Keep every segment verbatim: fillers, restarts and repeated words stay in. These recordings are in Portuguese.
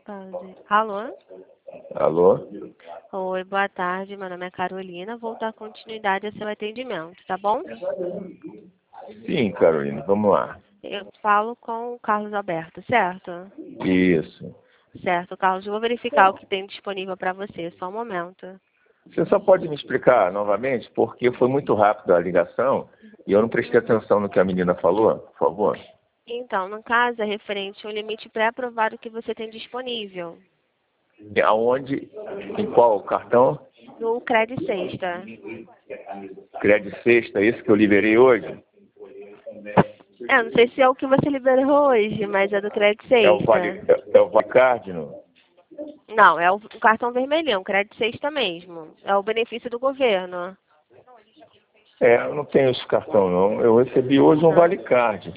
Pause. Alô? Alô? Oi, boa tarde. Meu nome é Carolina. Vou dar continuidade ao seu atendimento, tá bom? Sim, Carolina, vamos lá. Eu falo com o Carlos Alberto, certo? Isso. Certo, Carlos. Eu vou verificar o que tem disponível para você. Só um momento. Você só pode me explicar novamente, porque foi muito rápido a ligação e eu não prestei atenção no que a menina falou, por favor. Então, no caso, é referente ao limite pré-aprovado que você tem disponível. E aonde? Em qual cartão? No Credit Sexta. Crédito Sexta, esse que eu liberei hoje? É, não sei se é o que você liberou hoje, mas é do Credit É o Sexta. Vale, é, é o Vacard, não? Não, é o o cartão vermelhão, Credit Sexta mesmo. É o benefício do governo. É, eu não tenho esse cartão, não. Eu recebi hoje um Vale Card.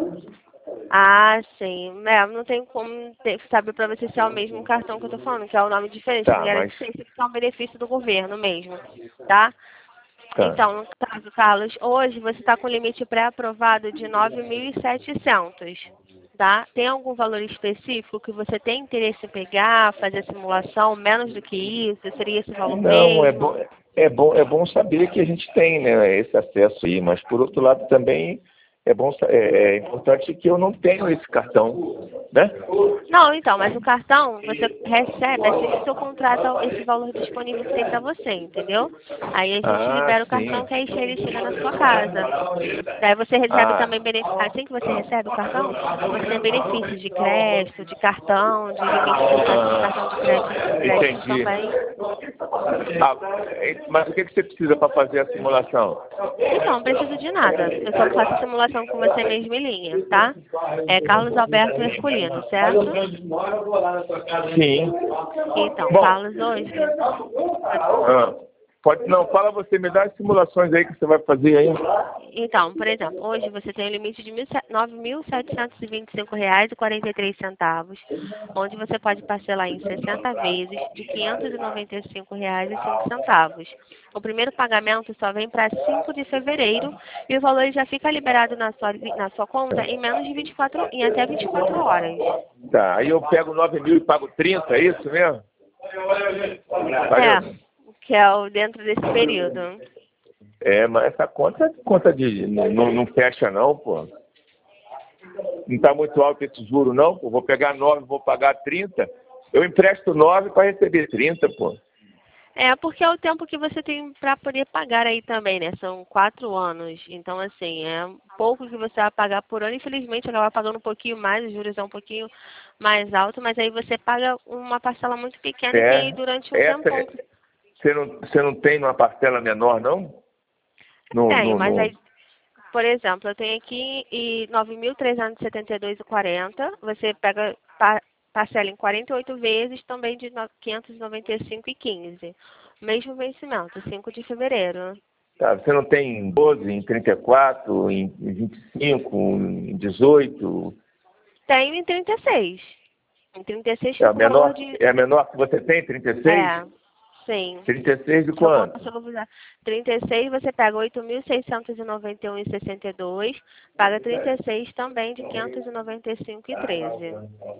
Ah, sim. É, não tem como ter- saber para você se é o mesmo cartão que eu tô falando, que é o nome diferente, Tá, porque era mas... de ciência, que é um benefício do governo mesmo, tá? Tá. Então, no caso, Carlos, hoje você está com limite pré-aprovado de nove mil e setecentos, tá? Tem algum valor específico que você tem interesse em pegar, fazer a simulação, menos do que isso? Seria esse valor Não, é mesmo? bom, é bom, é bom saber que a gente tem, né, esse acesso aí, mas por outro lado também é bom, sa- é, é importante que eu não tenho esse cartão, né? Não, então, mas o cartão você recebe assim que o seu contrato esse valor disponível que tem para você, entendeu? Aí a gente Ah, libera o sim. cartão que aí ele chega na sua casa. Daí você recebe Ah, também benefícios, assim que você recebe o cartão, você tem benefícios de crédito, de cartão, de limite de acesso de cartão de crédito, ah, crédito entendi. também. Ah, é, mas o que, que você precisa para fazer a simulação? Então, não preciso de nada. Eu só faço a simulação com você mesmo em linha, tá? É Carlos Alberto Herculino, certo? Sim. Então, Bom, Carlos, hoje. Pode falar. ah, pode, não, fala você, me dá as simulações aí que você vai fazer aí. Então, por exemplo, hoje você tem o limite de nove mil setecentos e vinte e cinco reais e quarenta e três centavos, onde você pode parcelar em sessenta vezes de quinhentos e noventa e cinco reais e cinco centavos. O primeiro pagamento só vem para cinco de fevereiro e o valor já fica liberado na sua, na sua conta em menos de vinte e quatro, em até vinte e quatro horas. Tá, aí eu pego nove mil e pago trinta, é isso mesmo? É, Valeu. que é o dentro desse período. É, mas essa conta, conta de. Não, não não fecha não, pô. Não está muito alto esse juro, não, pô. Vou pegar nove, vou pagar trinta. Eu empresto nove para receber trinta, pô. É, porque é o tempo que você tem para poder pagar aí também, né? São quatro anos. Então, assim, é pouco que você vai pagar por ano. Infelizmente, ela vai pagando um pouquinho mais, os juros é um pouquinho mais alto, mas aí você paga uma parcela muito pequena que aí É. durante um Essa, tempão. você não, você não tem uma parcela menor, não? No, Tem, no, mas no... aí, por exemplo, eu tenho aqui e nove mil trezentos e setenta e dois e quarenta. Você pega pa- parcela em quarenta e oito vezes, também de no- quinhentos e noventa e cinco e quinze. Mesmo vencimento, cinco de fevereiro. Tá, você não tem em doze, em trinta e quatro, em vinte e cinco, em dezoito? Tenho em trinta e seis. Em trinta e seis É a fica o valor menor, de. é a menor que você tem, trinta e seis? É, sim. trinta e seis de Eu quanto? posso usar. trinta e seis você pega oito mil seiscentos e noventa e um e sessenta e dois, paga trinta e seis também de quinhentos e noventa e cinco e treze.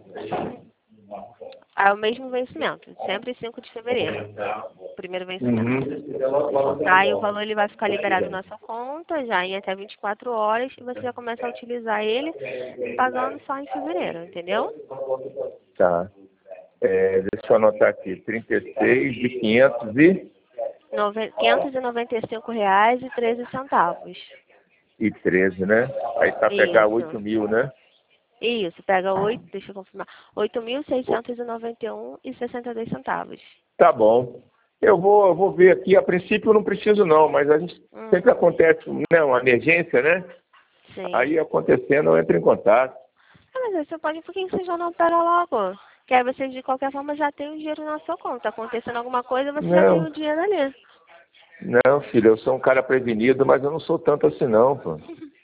É o mesmo vencimento, sempre cinco de fevereiro. Primeiro vencimento. Uhum. Aí o valor ele vai ficar liberado na sua conta já em até vinte e quatro horas e você já começa a utilizar ele pagando só em fevereiro, entendeu? Tá. É, deixa eu anotar aqui. trinta e seis de quinhentos e... Nove- quinhentos e noventa e cinco reais e treze centavos. e treze, né? Aí para pegar oito Isso. mil, né? Isso, pega oito, deixa eu confirmar, oito mil seiscentos e noventa e um e sessenta e dois centavos. Tá bom. Eu vou, eu vou ver aqui. A princípio eu não preciso não, mas a gente sempre Uhum. acontece, né? Uma emergência, né? Sim. Aí acontecendo eu entro em contato. Ah, mas aí você pode, por que você já não opera logo? Que aí você de qualquer forma já tem o dinheiro na sua conta. Acontecendo alguma coisa, você já tem Não, o dinheiro ali. não, filho, eu sou um cara prevenido, mas eu não sou tanto assim não, pô.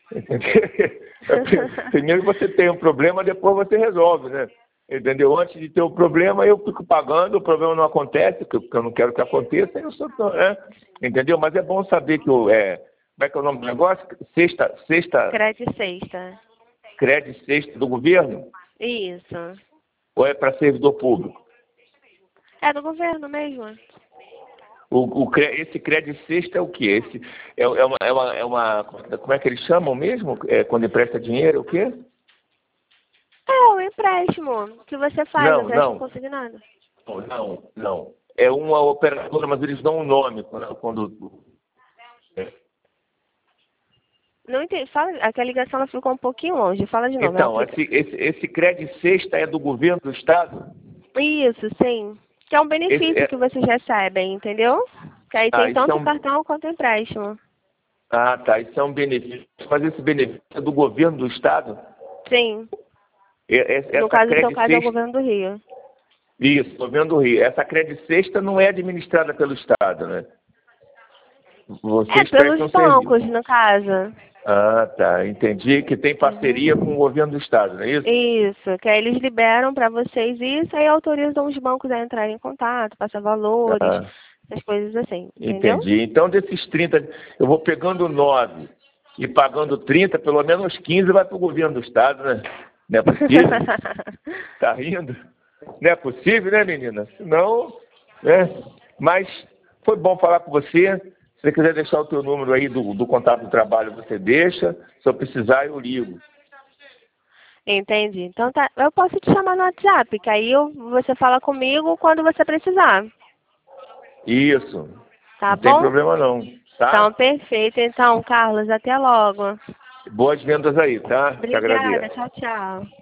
Primeiro você tem um problema, depois você resolve, né? Entendeu? Antes de ter o problema, eu fico pagando, o problema não acontece, porque eu não quero que aconteça, eu sou tão, né? Entendeu? Mas é bom saber que o é, como é que é o nome do negócio? Sexta, sexta, Crédito sexta. crédito sexta do governo? Isso. Ou é para servidor público? É do governo mesmo. O, o, esse crédito sexta é o quê? Esse, é, é, uma, é, uma, é uma... Como é que eles chamam mesmo? É, quando empresta dinheiro, é o quê? É, o empréstimo que você faz, Não, empréstimo não. consignado. Não, não. É uma operadora, mas eles dão um nome quando... quando... É. Não entendi. Fala, aquela ligação ela ficou um pouquinho longe. Fala de novo. Então, É esse, esse, esse crédito sexta é do governo do estado? Isso, sim. Que é um benefício Esse é... que vocês recebem, entendeu? Que aí Ah, tem isso tanto é o um... cartão quanto o empréstimo. Ah, tá. Isso é um benefício. Mas esse benefício é do governo do estado? Sim. É, é, No essa caso do seu crédito caso é o sexta... governo do Rio. Isso, governo do Rio. Essa crédito sexta não é administrada pelo estado, né? É, Vocês pelos prestam bancos, serviço. no caso. Ah, tá. Entendi que tem parceria com o Uhum. governo do estado, não é isso? Isso, que aí eles liberam para vocês isso, aí autorizam os bancos a entrarem em contato, passar valores, Ah, essas coisas assim, entendeu? entendi. Então, desses trinta, eu vou pegando nove e pagando trinta, pelo menos quinze vai para o governo do estado, né? Não é possível? Tá rindo? Não é possível, né, menina? Senão, né? Mas foi bom falar com você. Se você quiser deixar o teu número aí do, do contato do trabalho, você deixa. Se eu precisar, eu ligo. Entendi. Então tá, eu posso te chamar no WhatsApp, que aí eu, você fala comigo quando você precisar. Isso. Tá Não tem bom? problema não, Então, tá? perfeito. Então, Carlos, até logo. Boas vendas aí, tá? Te Obrigada. agradeço. Tchau, tchau.